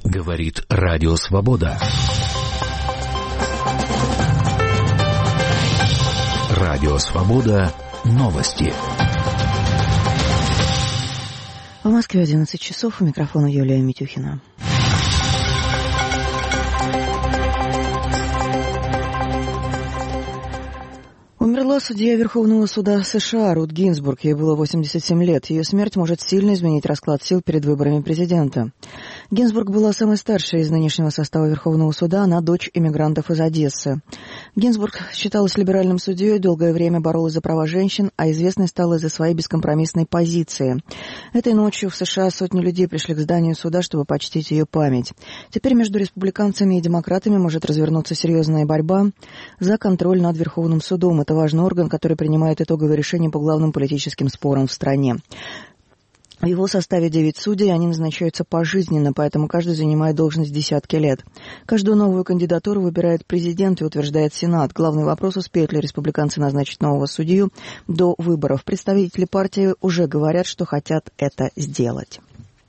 Говорит Радио Свобода. Радио Свобода. Новости. В Москве 11 часов. У микрофона Юлия Митюхина. Умерла судья Верховного суда США Рут Гинзбург. Ей было 87 лет. Ее смерть может сильно изменить расклад сил перед выборами президента. Гинзбург была самой старшей из нынешнего состава Верховного суда. Она дочь иммигрантов из Одессы. Гинзбург считалась либеральным судьей, долгое время боролась за права женщин, а известной стала из-за своей бескомпромиссной позиции. Этой ночью в США сотни людей пришли к зданию суда, чтобы почтить ее память. Теперь между республиканцами и демократами может развернуться серьезная борьба за контроль над Верховным судом. Это важный орган, который принимает итоговые решения по главным политическим спорам в стране. В его составе 9 судей, они назначаются пожизненно, поэтому каждый занимает должность десятки лет. Каждую новую кандидатуру выбирает президент и утверждает Сенат. Главный вопрос, успеют ли республиканцы назначить нового судью до выборов. Представители партии уже говорят, что хотят это сделать.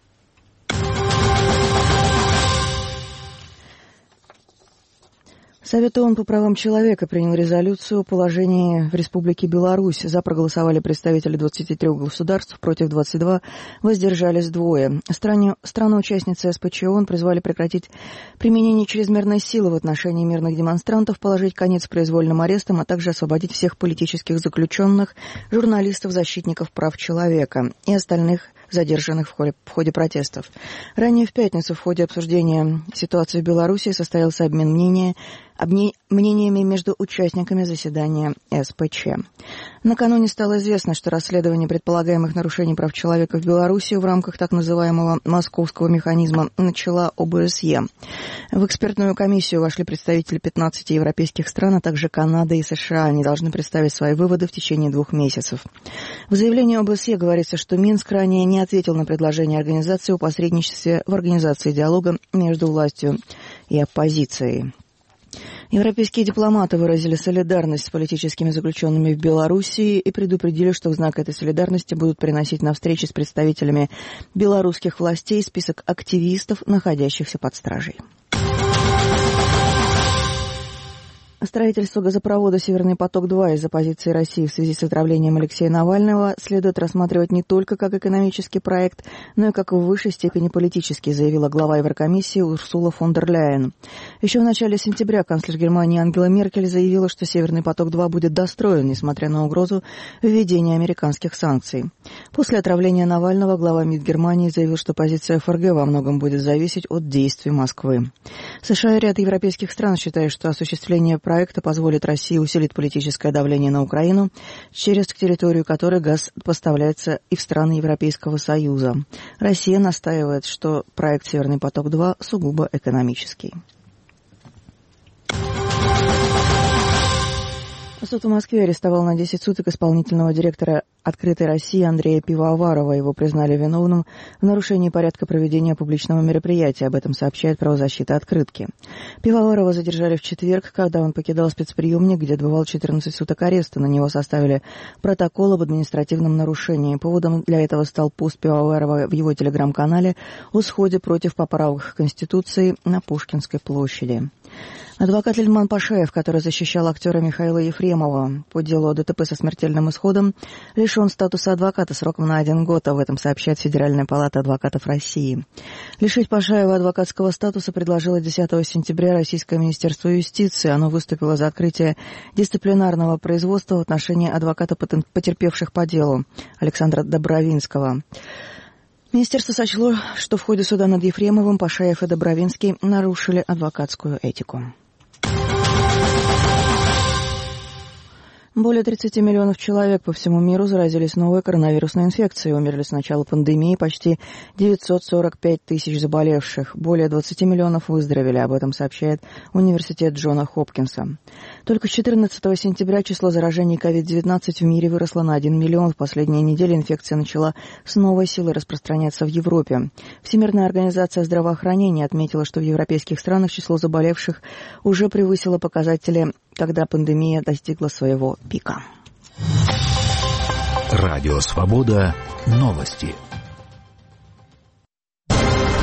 Совет ООН по правам человека принял резолюцию о положении в Республике Беларусь. За проголосовали представители 23 государств, против 22, воздержались 2. Страны-участницы СПЧ ООН призвали прекратить применение чрезмерной силы в отношении мирных демонстрантов, положить конец произвольным арестам, а также освободить всех политических заключенных, журналистов, защитников прав человека и остальных задержанных в ходе протестов. Ранее в пятницу в ходе обсуждения ситуации в Беларуси состоялся обмен мнениями между участниками заседания СПЧ. Накануне стало известно, что расследование предполагаемых нарушений прав человека в Беларуси в рамках так называемого московского механизма начала ОБСЕ. В экспертную комиссию вошли представители 15 европейских стран, а также Канады и США. Они должны представить свои выводы в течение 2 месяцев. В заявлении ОБСЕ говорится, что Минск ранее не ответил на предложение организации о посредничестве в организации диалога между властью и оппозицией. Европейские дипломаты выразили солидарность с политическими заключенными в Белоруссии и предупредили, что в знак этой солидарности будут приносить на встречи с представителями белорусских властей список активистов, находящихся под стражей. Строительство газопровода «Северный поток-2» из-за позиции России в связи с отравлением Алексея Навального следует рассматривать не только как экономический проект, но и как в высшей степени политический, заявила глава Еврокомиссии Урсула фон дер Ляйен. Еще в начале сентября канцлер Германии Ангела Меркель заявила, что «Северный поток-2» будет достроен, несмотря на угрозу введения американских санкций. После отравления Навального глава МИД Германии заявил, что позиция ФРГ во многом будет зависеть от действий Москвы. США и ряд европейских стран считают, что осуществление проекта позволит России усилить политическое давление на Украину, через территорию которой газ поставляется и в страны Европейского Союза. Россия настаивает, что проект «Северный поток-2» сугубо экономический. Суд в Москве арестовал на 10 суток исполнительного директора «Открытой России» Андрея Пивоварова. Его признали виновным в нарушении порядка проведения публичного мероприятия. Об этом сообщает правозащита «Открытки». Пивоварова задержали в четверг, когда он покидал спецприемник, где отбывал 14 суток ареста. На него составили протокол об административном нарушении. Поводом для этого стал пост Пивоварова в его телеграм-канале о сходе против поправок к Конституции на Пушкинской площади. Адвокат Ильман Пашаев, который защищал актера Михаила Ефремова по делу о ДТП со смертельным исходом, лишен статуса адвоката сроком на 1 год, об этом сообщает Федеральная палата адвокатов России. Лишить Пашаева адвокатского статуса предложило 10 сентября Российское министерство юстиции. Оно выступило за открытие дисциплинарного производства в отношении адвоката, потерпевших по делу Александра Добровинского. Министерство сочло, что в ходе суда над Ефремовым Пашаев и Добровинский нарушили адвокатскую этику. Более 30 миллионов человек по всему миру заразились новой коронавирусной инфекцией. Умерли с начала пандемии почти 945 тысяч заболевших. Более 20 миллионов выздоровели. Об этом сообщает Университет Джона Хопкинса. Только с 14 сентября число заражений COVID-19 в мире выросло на 1 миллион. В последние недели инфекция начала с новой силой распространяться в Европе. Всемирная организация здравоохранения отметила, что в европейских странах число заболевших уже превысило показатели, когда пандемия достигла своего пика. Радио Свобода. Новости.